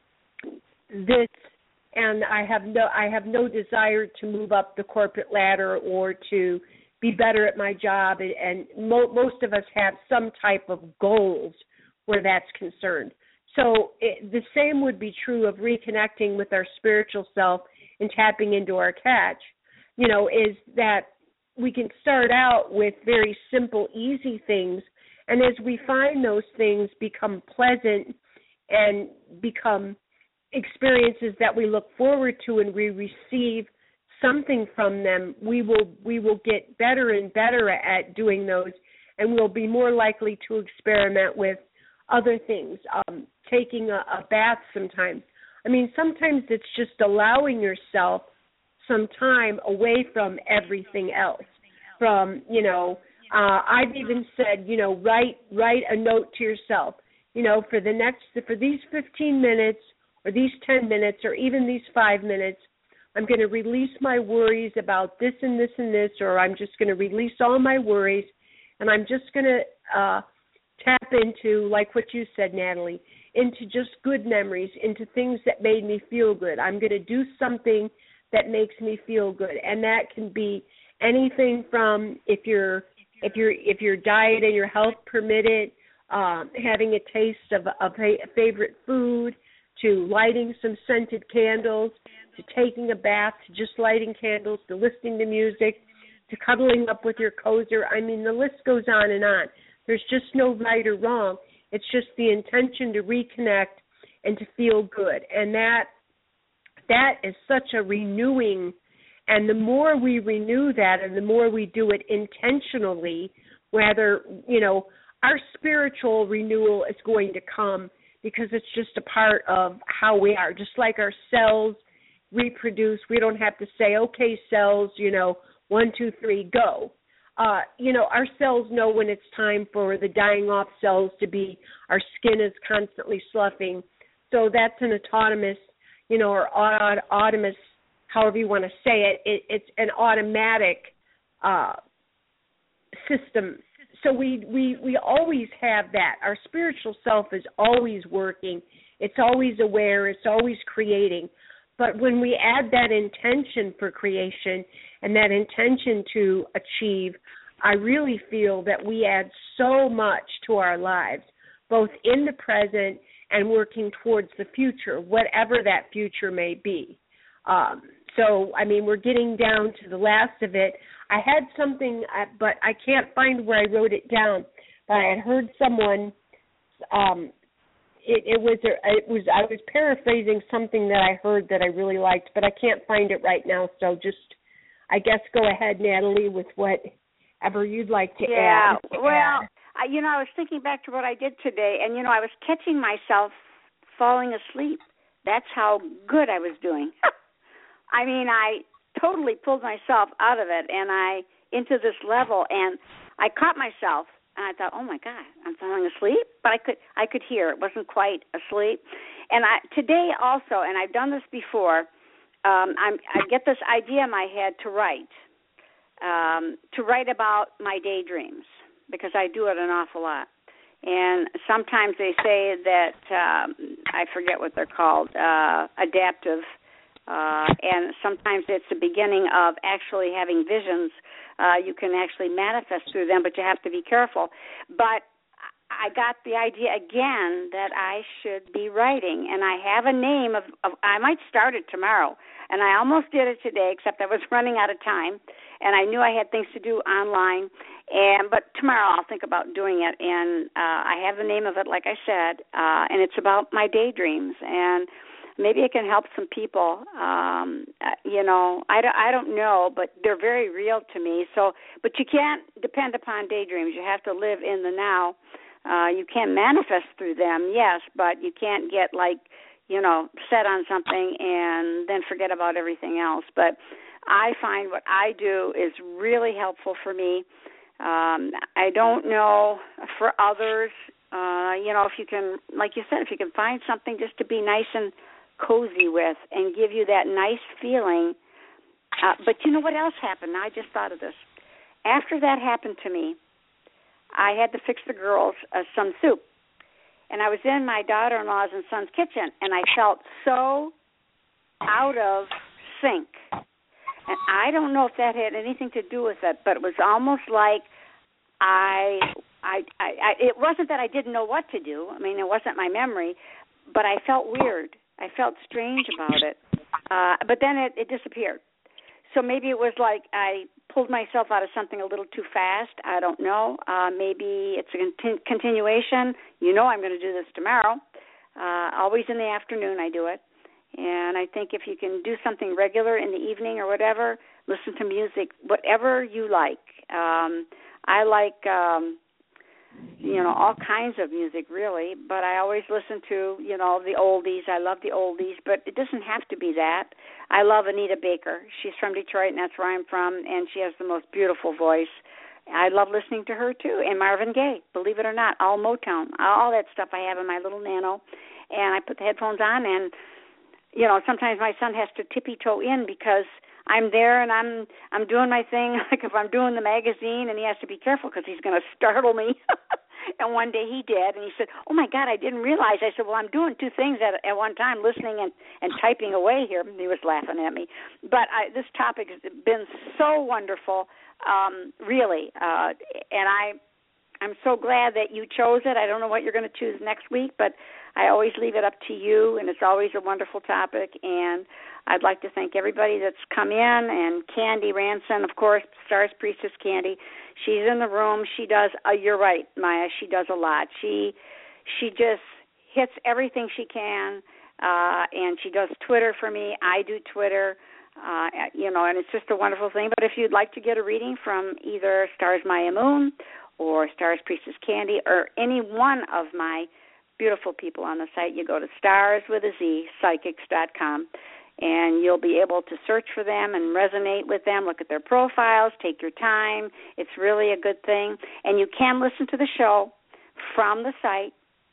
this, and I have no I have no desire to move up the corporate ladder or to be better at my job, and, and mo- most of us have some type of goals where that's concerned. So it, the same would be true of reconnecting with our spiritual self and tapping into our catch, you know, is that we can start out with very simple, easy things, and as we find those things become pleasant and become experiences that we look forward to and we receive something from them, we will we will get better and better at doing those, and we'll be more likely to experiment with other things, um, taking a, a bath sometimes. I mean, sometimes it's just allowing yourself some time away from everything else. From, you know, uh, I've even said, you know, write write a note to yourself, you know, for the next, for these fifteen minutes or these ten minutes or even these five minutes, I'm going to release my worries about this and this and this, or I'm just going to release all my worries, and I'm just going to uh, tap into, like what you said, Natalie, into just good memories, into things that made me feel good. I'm going to do something that makes me feel good, and that can be anything from if your if your if your diet and your health permit it, um, having a taste of a, of a favorite food, to lighting some scented candles, to taking a bath, to just lighting candles, to listening to music, to cuddling up with your cozer. I mean, the list goes on and on. There's just no right or wrong. It's just the intention to reconnect and to feel good. And that that is such a renewing, and the more we renew that and the more we do it intentionally, whether, you know, our spiritual renewal is going to come because it's just a part of how we are. Just like our cells reproduce, we don't have to say, okay, cells, you know, one, two, three, go. Uh, you know, our cells know when it's time for the dying off cells to be, our skin is constantly sloughing. So that's an autonomous, you know, or aut- autonomous, however you want to say it, it it's an automatic uh, system. So we, we, we always have that. Our spiritual self is always working. It's always aware. It's always creating. But when we add that intention for creation and that intention to achieve, I really feel that we add so much to our lives, both in the present and working towards the future, whatever that future may be. Um, so, I mean, we're getting down to the last of it. I had something, but I can't find where I wrote it down. But I had heard someone, um, it, it was, it was, I was paraphrasing something that I heard that I really liked, but I can't find it right now. So just, I guess, go ahead, Natalie, with whatever you'd like to yeah, add. Yeah, well, I, you know, I was thinking back to what I did today, and, you know, I was catching myself falling asleep. That's how good I was doing. I mean, I totally pulled myself out of it, and I into this level, and I caught myself, and I thought, oh my God, I'm falling asleep, but I could I could hear it wasn't quite asleep, and I today also, and I've done this before, um, I'm, I get this idea in my head to write, um, to write about my daydreams, because I do it an awful lot, and sometimes they say that um, I forget what they're called, uh, adaptive. Uh, and sometimes it's the beginning of actually having visions. Uh, you can actually manifest through them, but you have to be careful. But I got the idea again that I should be writing, and I have a name of, of I might start it tomorrow, and I almost did it today, except I was running out of time, and I knew I had things to do online. And but tomorrow I'll think about doing it, and uh, I have the name of it, like I said, uh, and it's about my daydreams, and maybe it can help some people. Um, you know, I don't, I don't know, but they're very real to me. So, but you can't depend upon daydreams. You have to live in the now. Uh, you can manifest through them, yes, but you can't get like, you know, set on something and then forget about everything else. But I find what I do is really helpful for me. Um, I don't know for others. Uh, you know, if you can, like you said, if you can find something just to be nice and cozy with and give you that nice feeling. Uh, but you know what else happened? I just thought of this. After that happened to me, I had to fix the girls uh, some soup. And I was in my daughter-in-law's and son's kitchen, and I felt so out of sync. And I don't know if that had anything to do with it, but it was almost like I, I, I, I it wasn't that I didn't know what to do. I mean, it wasn't my memory, but I felt weird. I felt strange about it. Uh, but then it, it disappeared. So maybe it was like I pulled myself out of something a little too fast. I don't know. Uh, maybe it's a conti- continuation. You know I'm going to do this tomorrow. Uh, always in the afternoon I do it. And I think if you can do something regular in the evening or whatever, listen to music, whatever you like. Um, I like, um, you know, all kinds of music, really, but I always listen to, you know, the oldies. I love the oldies, but it doesn't have to be that. I love Anita Baker. She's from Detroit, and that's where I'm from, and she has the most beautiful voice. I love listening to her, too, and Marvin Gaye, believe it or not, all Motown, all that stuff I have in my little Nano, and I put the headphones on, and, you know, sometimes my son has to tippy-toe in because I'm there and I'm I'm doing my thing, like if I'm doing the magazine, and he has to be careful because he's going to startle me. And one day he did, and he said, oh, my God, I didn't realize. I said, well, I'm doing two things at, at one time, listening and, and typing away here. And he was laughing at me. But I, this topic has been so wonderful, um, really, uh, and I, I'm so glad that you chose it. I don't know what you're going to choose next week, but I always leave it up to you, and it's always a wonderful topic. And I'd like to thank everybody that's come in, and Candy Ranson, of course, Stars Priestess Candy. She's in the room. She does, uh, you're right, Maya, she does a lot. She she just hits everything she can, uh, and she does Twitter for me. I do Twitter, uh, you know, and it's just a wonderful thing. But if you'd like to get a reading from either Stars Maya Moon or Stars Priestess Candy or any one of my beautiful people on the site, you go to stars with a Z, psychics dot com. And you'll be able to search for them and resonate with them, look at their profiles, take your time. It's really a good thing. And you can listen to the show from the site.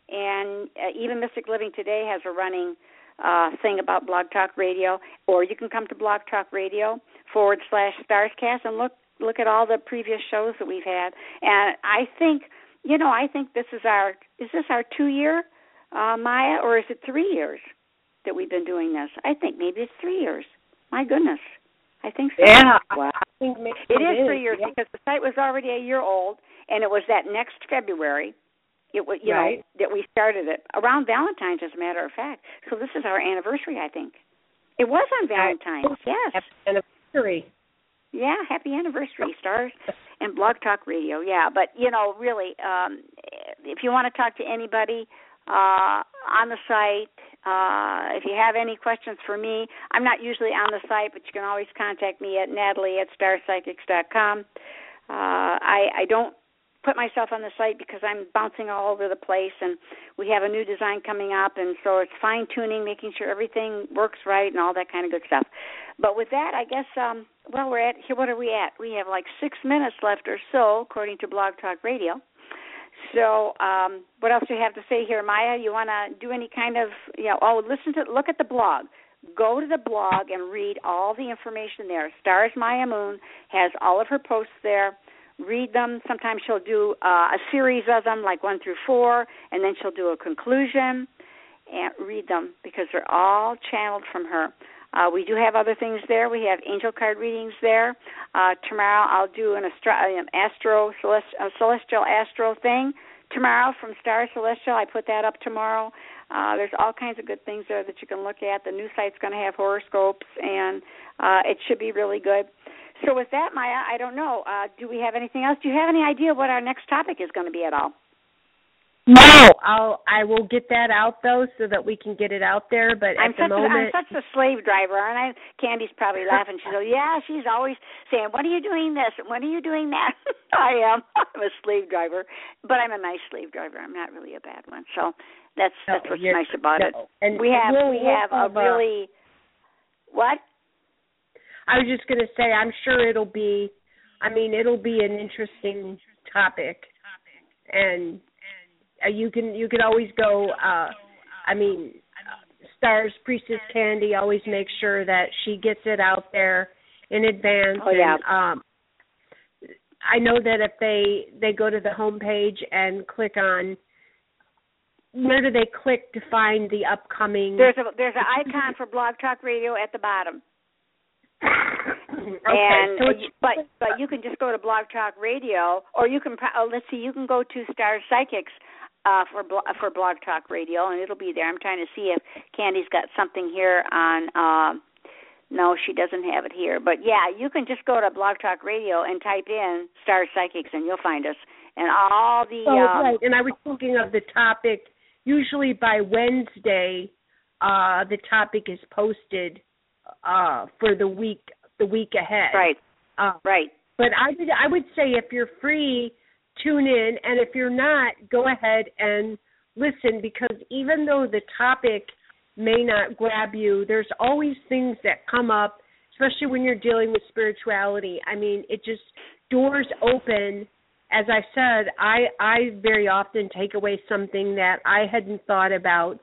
And uh, even Mystic Living Today has a running uh, thing about Blog Talk Radio. Or you can come to Blog Talk Radio forward slash Starscast and look look at all the previous shows that we've had. And I think, you know, I think this is our, is this our two-year, uh, Maya, or is it three years? That we've been doing this. I think maybe it's three years. My goodness. I think so. Yeah. Wow. I think maybe it, it is, is three years yeah. because the site was already a year old, and it was that next February, it was, you right. know, that we started it. Around Valentine's, as a matter of fact. So this is our anniversary, I think. It was on Valentine's, yes. Happy anniversary. Yeah, happy anniversary, Stars and Blog Talk Radio. Yeah, but, you know, really, um, if you want to talk to anybody uh, on the site, Uh, if you have any questions for me, I'm not usually on the site, but you can always contact me at Natalie at star psychics dot com. Uh, I, I don't put myself on the site because I'm bouncing all over the place, and we have a new design coming up, and so it's fine-tuning, making sure everything works right and all that kind of good stuff. But with that, I guess, um, well, we're at, here. What are we at? We have like six minutes left or so, according to Blog Talk Radio. So um, what else do you have to say here, Maya? You want to do any kind of, you know, oh, listen to, look at the blog. Go to the blog and read all the information there. Stars Maya Moon has all of her posts there. Read them. Sometimes she'll do uh, a series of them, like one through four, and then she'll do a conclusion. And read them because they're all channeled from her. Uh, we do have other things there. We have angel card readings there. Uh, tomorrow I'll do an astro, an astro celest, uh, celestial astro thing tomorrow from Star Celestial. I put that up tomorrow. Uh, there's all kinds of good things there that you can look at. The new site's going to have horoscopes, and uh, it should be really good. So with that, Maya, I don't know. Uh, do we have anything else? Do you have any idea what our next topic is going to be at all? No, I'll I will get that out though, so that we can get it out there. But I'm at the such moment, a, I'm such a slave driver, and I Candy's probably laughing. She goes, "Yeah, she's always saying, when are you doing this? When are you doing that?" I am. I'm a slave driver, but I'm a nice slave driver. I'm not really a bad one. So that's no, that's what's nice about no. it. And we have we'll, we we'll have a really what? I was just going to say, I'm sure it'll be. I mean, it'll be an interesting topic, and. uh, you can you can always go. Uh, I mean, Stars Priestess Candy always makes sure that she gets it out there in advance. Oh yeah. And, um, I know that if they they go to the homepage and click on, where do they click to find the upcoming? There's a there's an icon for Blog Talk Radio at the bottom. Okay, and so but but you can just go to Blog Talk Radio, or you can oh, let's see, you can go to Star Psychics uh, for for Blog Talk Radio, and it'll be there. I'm trying to see if Candy's got something here on. Uh, no, she doesn't have it here. But yeah, you can just go to Blog Talk Radio and type in Star Psychics, and you'll find us. And all the oh, um, right. And I was thinking of the topic. Usually by Wednesday, uh, the topic is posted uh, for the week the week ahead. Right. Uh, right. But I would I would say if you're free, tune in, and if you're not, go ahead and listen, because even though the topic may not grab you, there's always things that come up, especially when you're dealing with spirituality. I mean, it just, doors open. As I said, I, I very often take away something that I hadn't thought about.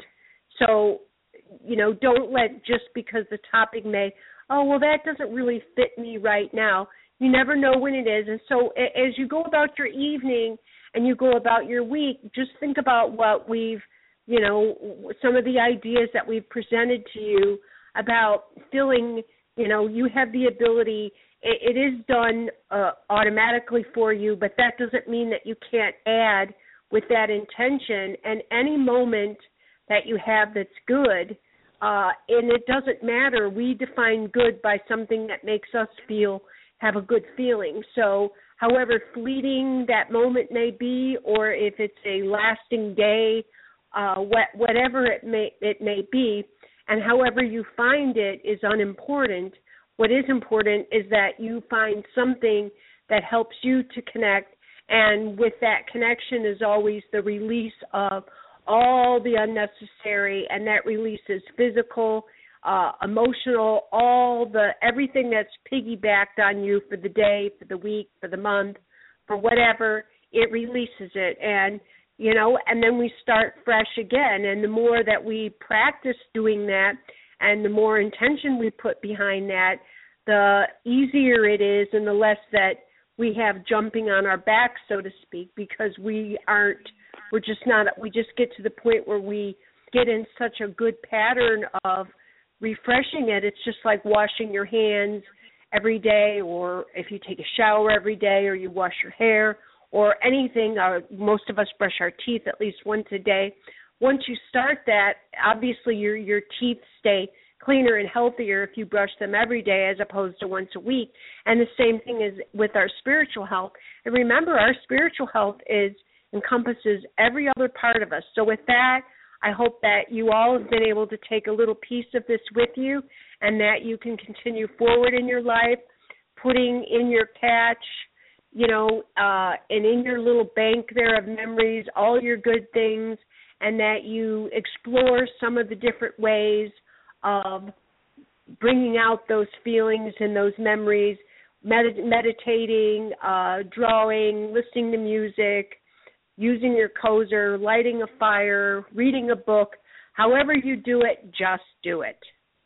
So, you know, don't let just because the topic may, oh, well, that doesn't really fit me right now. You never know when it is. And so as you go about your evening and you go about your week, just think about what we've, you know, some of the ideas that we've presented to you about feeling, you know, you have the ability. It, it is done uh, automatically for you, but that doesn't mean that you can't add with that intention. And any moment that you have that's good, uh, and it doesn't matter, we define good by something that makes us feel, have a good feeling. So however fleeting that moment may be, or if it's a lasting day, uh, what, whatever it may, it may be, and however you find it is unimportant. What is important is that you find something that helps you to connect, and with that connection is always the release of all the unnecessary, and that release is physical, uh, emotional, all the everything that's piggybacked on you for the day, for the week, for the month, for whatever, it releases it. And, you know, and then we start fresh again. And the more that we practice doing that and the more intention we put behind that, the easier it is and the less that we have jumping on our back, so to speak, because we aren't, we're just not, we just get to the point where we get in such a good pattern of refreshing it. It's just like washing your hands every day, or if you take a shower every day, or you wash your hair, or anything. Uh, most of us brush our teeth at least once a day. Once you start that, obviously your your teeth stay cleaner and healthier if you brush them every day as opposed to once a week. And the same thing is with our spiritual health. And remember, our spiritual health is encompasses every other part of us. So with that, I hope that you all have been able to take a little piece of this with you, and that you can continue forward in your life, putting in your catch, you know, uh, and in your little bank there of memories, all your good things, and that you explore some of the different ways of bringing out those feelings and those memories, med- meditating, uh, drawing, listening to music, using your cozer, lighting a fire, reading a book. However you do it, just do it.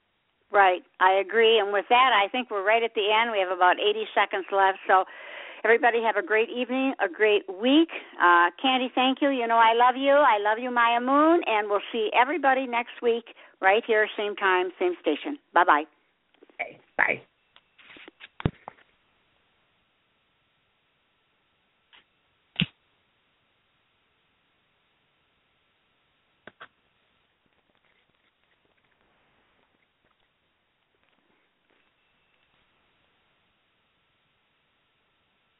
Right. I agree. And with that, I think we're right at the end. We have about eighty seconds left. So everybody have a great evening, a great week. Uh, Candy, thank you. You know I love you. I love you, Maya Moon. And we'll see everybody next week right here, same time, same station. Bye-bye. Okay. Bye.